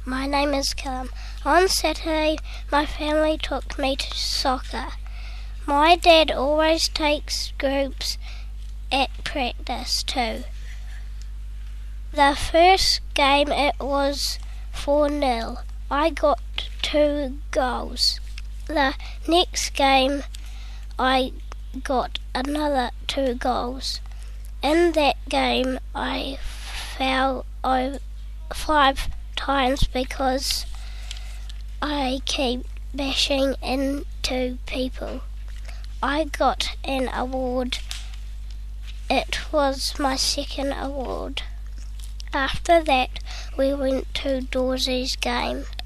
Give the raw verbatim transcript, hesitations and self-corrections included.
My name is Callum. On Saturday, my family took me to soccer. My dad always takes groups at practice too. The first game it was four nil. I got two goals. The next game I got another two goals. In that game I fell over five times because I keep bashing into people. I got an award. It was my second award. After that we went to Dorsey's game.